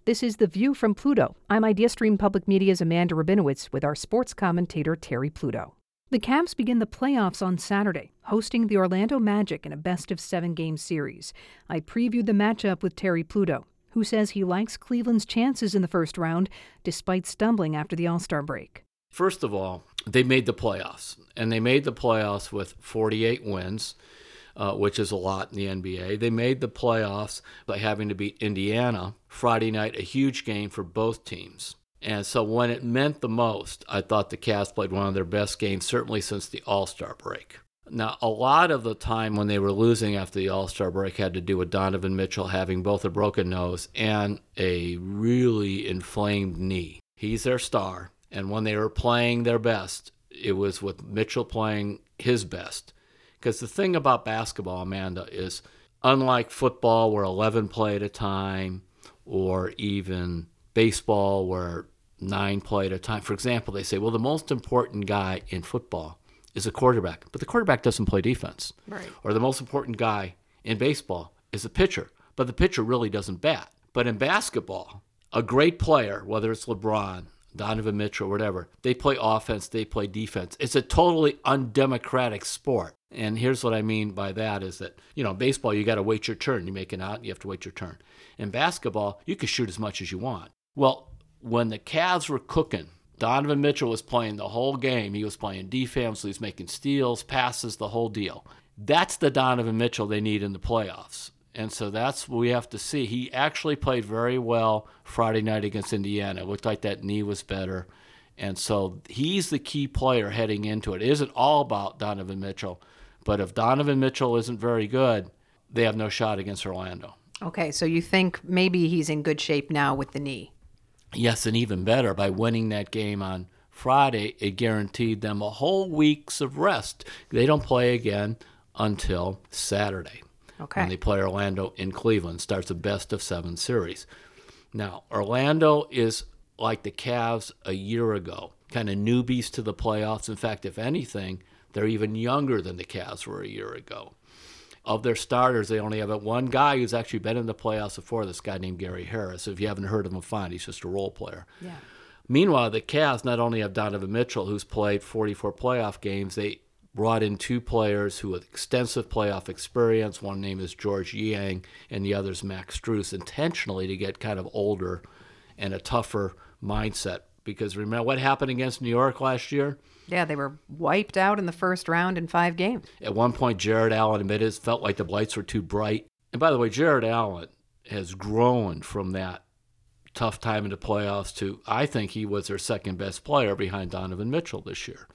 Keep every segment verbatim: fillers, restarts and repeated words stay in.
This is The View from Pluto. I'm IdeaStream Public Media's Amanda Rabinowitz with our sports commentator Terry Pluto. The Cavs begin the playoffs on Saturday, hosting the Orlando Magic in a best-of-seven-game series. I previewed the matchup with Terry Pluto, who says he likes Cleveland's chances in the first round, despite stumbling after the All-Star break. First of all, they made the playoffs, and they made the playoffs with forty-eight wins, uh, which is a lot in the N B A. They made the playoffs by having to beat Indiana Friday night, a huge game for both teams. And so when it meant the most, I thought the Cavs played one of their best games, certainly since the All-Star break. Now, a lot of the time when they were losing after the All-Star break had to do with Donovan Mitchell having both a broken nose and a really inflamed knee. He's their star, and when they were playing their best, it was with Mitchell playing his best. Because the thing about basketball, Amanda, is unlike football where eleven play at a time, or even baseball where nine play at a time. For example, they say, well, the most important guy in football is a quarterback, but the quarterback doesn't play defense. Right. Or the most important guy in baseball is a pitcher, but the pitcher really doesn't bat. But in basketball, a great player, whether it's LeBron, Donovan Mitchell, whatever, they play offense, they play defense. It's a totally undemocratic sport. And here's what I mean by that is that, you know, baseball, you got to wait your turn. You make an out, you have to wait your turn. In basketball, you can shoot as much as you want. Well, when the Cavs were cooking, Donovan Mitchell was playing the whole game. He was playing defense, he was making steals, passes, the whole deal. That's the Donovan Mitchell they need in the playoffs. And so that's what we have to see. He actually played very well Friday night against Indiana. It looked like that knee was better. And so he's the key player heading into it. It isn't all about Donovan Mitchell. But if Donovan Mitchell isn't very good, they have no shot against Orlando. Okay, so you think maybe he's in good shape now with the knee? Yes, and even better, by winning that game on Friday, it guaranteed them a whole week's of rest. They don't play again until Saturday. Okay. When they play Orlando in Cleveland. Starts a best-of-seven series. Now, Orlando is like the Cavs a year ago, kind of newbies to the playoffs. In fact, if anything, they're even younger than the Cavs were a year ago. Of their starters, they only have one guy who's actually been in the playoffs before, this guy named Gary Harris. If you haven't heard of him, fine. He's just a role player. Yeah. Meanwhile, the Cavs not only have Donovan Mitchell, who's played forty-four playoff games, they brought in two players who have extensive playoff experience. One name is George Niang, and the other is Max Strus, intentionally to get kind of older and a tougher mindset. Because remember what happened against New York last year? Yeah, they were wiped out in the first round in five games. At one point, Jared Allen admitted it felt like the lights were too bright. And by the way, Jared Allen has grown from that tough time in the playoffs to, I think he was their second best player behind Donovan Mitchell this year.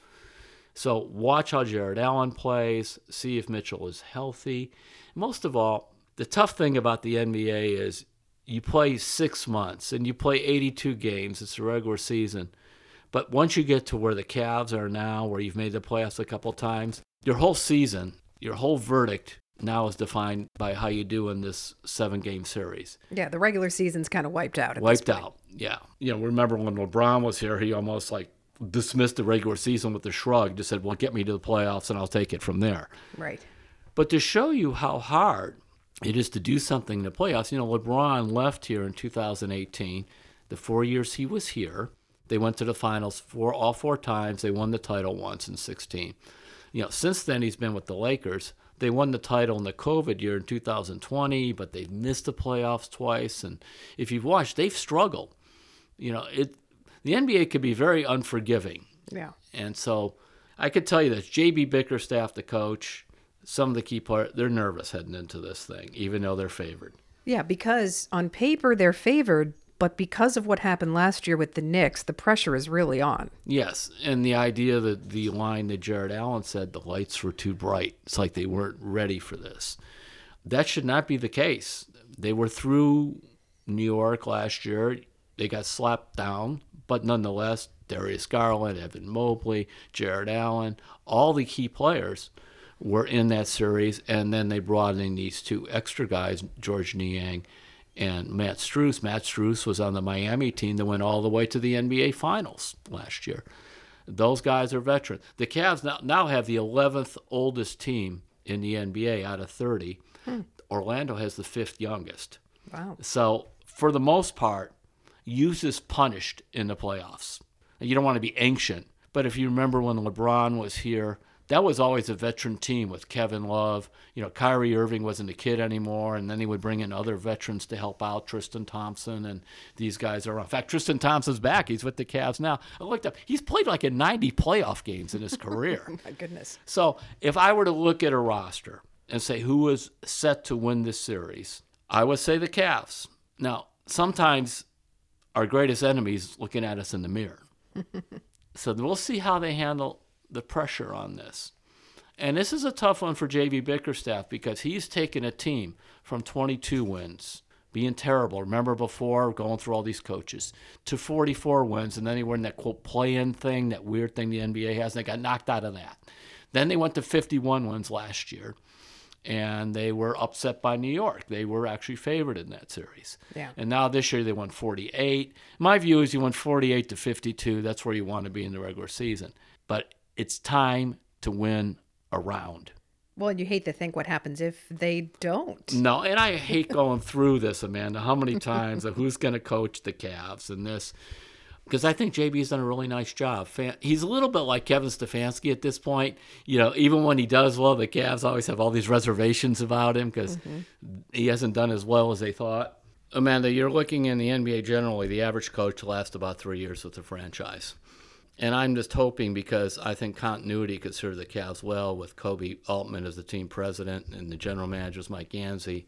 So watch how Jared Allen plays, see if Mitchell is healthy. Most of all, the tough thing about the N B A is you play six months and you play eighty-two games. It's a regular season. But once you get to where the Cavs are now, where you've made the playoffs a couple times, your whole season, your whole verdict now is defined by how you do in this seven-game series. Yeah, the regular season's kind of wiped out at Wiped this point. out, yeah. You know, remember when LeBron was here, he almost like dismissed the regular season with a shrug, just said, well, get me to the playoffs and I'll take it from there. Right. But to show you how hard it is to do something in the playoffs, you know, LeBron left here in two thousand eighteen. The four years he was here, they went to the finals four, all four times. They won the title once in sixteen. You know, since then he's been with the Lakers. They won the title in the COVID year in two thousand twenty, but they've missed the playoffs twice. And if you've watched, they've struggled. You know, it. The N B A could be very unforgiving. Yeah. And so I could tell you that J B Bickerstaff, the coach, some of the key players, they're nervous heading into this thing, even though they're favored. Yeah, because on paper they're favored, but because of what happened last year with the Knicks, the pressure is really on. Yes, and the idea that the line that Jared Allen said, the lights were too bright. It's like they weren't ready for this. That should not be the case. They were through New York last year. They got slapped down, but nonetheless, Darius Garland, Evan Mobley, Jared Allen, all the key players were in that series, and then they brought in these two extra guys, George Niang and Matt Strus. Matt Strus was on the Miami team that went all the way to the N B A Finals last year. Those guys are veterans. The Cavs now, now have the eleventh oldest team in the N B A out of thirty. Hmm. Orlando has the fifth youngest. Wow. So for the most part, youth is punished in the playoffs. You don't want to be ancient, but if you remember when LeBron was here, that was always a veteran team with Kevin Love. You know, Kyrie Irving wasn't a kid anymore, and then he would bring in other veterans to help out, Tristan Thompson, and these guys are on. In fact, Tristan Thompson's back. He's with the Cavs now. I looked up. He's played like in ninety playoff games in his career. Oh, my goodness. So if I were to look at a roster and say who was set to win this series, I would say the Cavs. Now, sometimes our greatest enemy's looking at us in the mirror. So we'll see how they handle the pressure on this. And this is a tough one for J V Bickerstaff because he's taken a team from twenty-two wins, being terrible, remember before, going through all these coaches, to forty-four wins, and then they were in that, quote, play-in thing, that weird thing the N B A has, and they got knocked out of that. Then they went to fifty-one wins last year, and they were upset by New York. They were actually favored in that series. Yeah. And now this year they won forty-eight. My view is you won forty-eight to fifty-two. That's where you want to be in the regular season. But it's time to win a round. Well, and you hate to think what happens if they don't. No, and I hate going through this, Amanda, how many times of who's going to coach the Cavs and this. Because I think J B's done a really nice job. He's a little bit like Kevin Stefanski at this point. You know, even when he does well, the Cavs always have all these reservations about him because mm-hmm. he hasn't done as well as they thought. Amanda, you're looking in the N B A generally, the average coach lasts about three years with the franchise. And I'm just hoping, because I think continuity could serve the Cavs well with Kobe Altman as the team president and the general manager is Mike Gansey,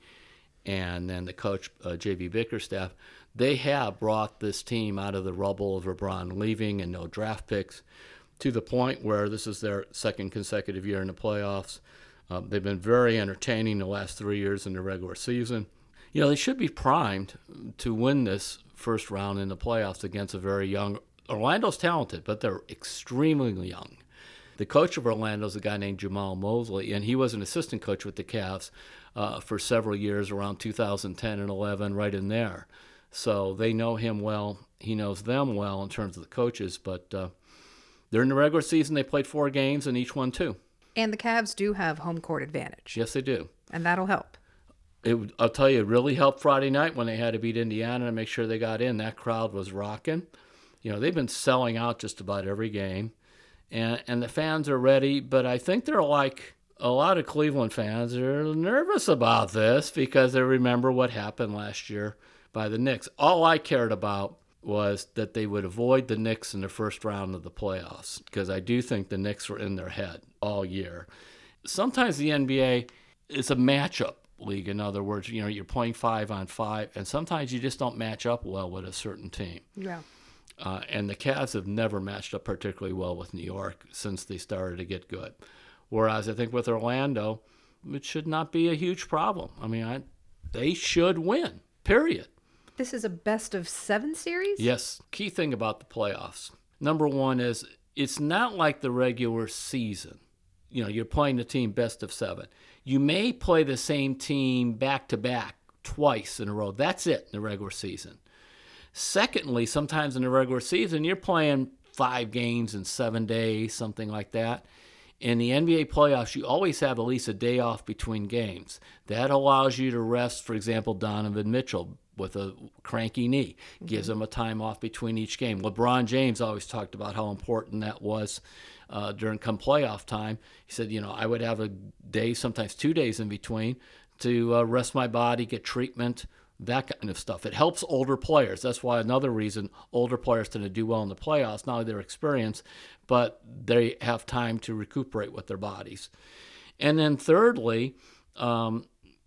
and then the coach, uh, J V Bickerstaff. They have brought this team out of the rubble of LeBron leaving and no draft picks to the point where this is their second consecutive year in the playoffs. Uh, they've been very entertaining the last three years in the regular season. You know, they should be primed to win this first round in the playoffs against a very young Orlando's talented, but they're extremely young. The coach of Orlando is a guy named Jamal Mosley, and he was an assistant coach with the Cavs uh, for several years, around two thousand ten and eleven, right in there. So they know him well. He knows them well in terms of the coaches, but uh, they're in the regular season. They played four games, and each won two. And the Cavs do have home court advantage. Yes, they do. And that'll help. It, I'll tell you, it really helped Friday night when they had to beat Indiana to make sure they got in. That crowd was rocking. You know, they've been selling out just about every game, and and the fans are ready. But I think they're like a lot of Cleveland fans. They're nervous about this because they remember what happened last year by the Knicks. All I cared about was that they would avoid the Knicks in the first round of the playoffs, because I do think the Knicks were in their head all year. Sometimes the N B A is a matchup league. In other words, you know, you're playing five on five, and sometimes you just don't match up well with a certain team. Yeah. Uh, and the Cavs have never matched up particularly well with New York since they started to get good. Whereas I think with Orlando, it should not be a huge problem. I mean, I, they should win, period. This is a best of seven series? Yes. Key thing about the playoffs. Number one is it's not like the regular season. You know, you're playing the team best of seven. You may play the same team back-to-back twice in a row. That's it in the regular season. Secondly, sometimes in the regular season, you're playing five games in seven days, something like that. In the N B A playoffs, you always have at least a day off between games. That allows you to rest, for example, Donovan Mitchell with a cranky knee. Mm-hmm. Gives him a time off between each game. LeBron James always talked about how important that was uh, during come playoff time. He said, you know, I would have a day, sometimes two days in between to uh, rest my body, get treatment, that kind of stuff. It helps older players. That's why another reason older players tend to do well in the playoffs, not only their experience, but they have time to recuperate with their bodies. And then thirdly, um,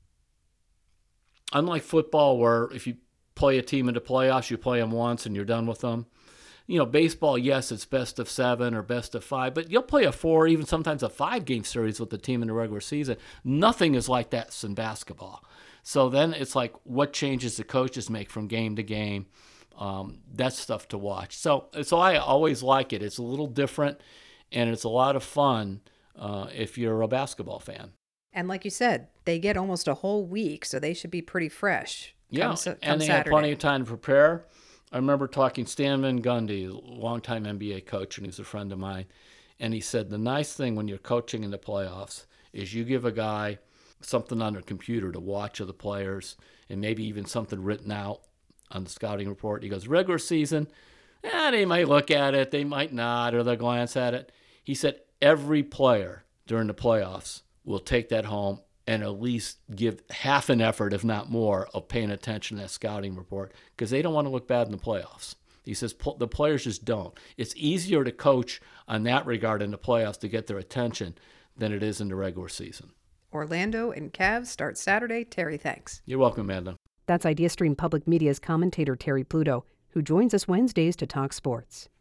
unlike football where if you play a team in the playoffs, you play them once and you're done with them. You know, baseball, yes, it's best of seven or best of five, but you'll play a four, even sometimes a five-game series with the team in the regular season. Nothing is like that in basketball. So then it's like what changes the coaches make from game to game. Um, that's stuff to watch. So, so I always like it. It's a little different, and it's a lot of fun uh, if you're a basketball fan. And like you said, they get almost a whole week, so they should be pretty fresh. Yeah, come, come and they Saturday. have plenty of time to prepare. I remember talking Stan Van Gundy, a longtime N B A coach, and he's a friend of mine, and he said the nice thing when you're coaching in the playoffs is you give a guy something on their computer to watch of the players and maybe even something written out, on the scouting report. He goes, regular season, eh, they might look at it, they might not, or they'll glance at it. He said every player during the playoffs will take that home and at least give half an effort, if not more, of paying attention to that scouting report because they don't want to look bad in the playoffs. He says the players just don't. It's easier to coach on that regard in the playoffs to get their attention than it is in the regular season. Orlando and Cavs start Saturday. Terry, thanks. You're welcome, Amanda. That's IdeaStream Public Media's commentator Terry Pluto, who joins us Wednesdays to talk sports.